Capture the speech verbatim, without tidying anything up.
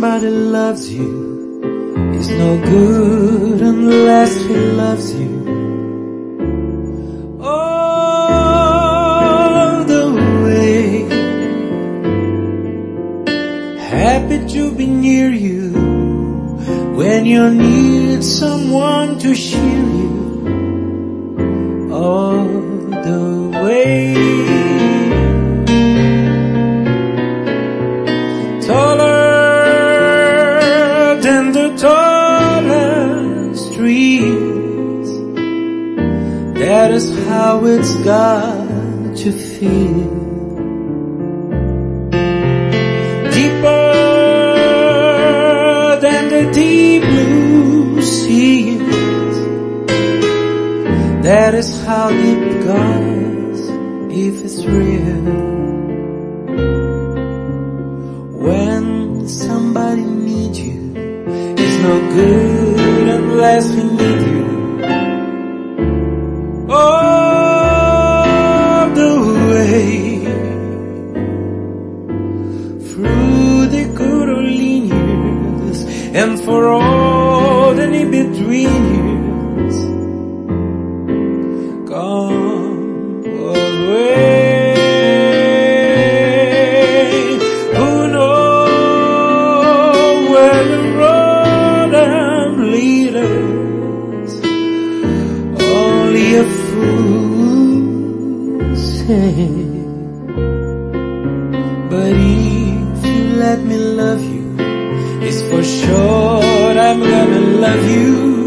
somebody loves you is no good unless he loves you all the way. Happy to be near you when you need someone to cheer you all the way. Taller than the tallest trees, that is how it's got to feel. Deeper than the deep blue seas, that is how deep goes if it's real. When somebody needs you, it's no good unless we need you all the way. Through the good or lean years, and for all the in-between years, come away. Who knows where the road and lead us? Only a fool say. But if you let me love you, it's for sure I'm gonna love you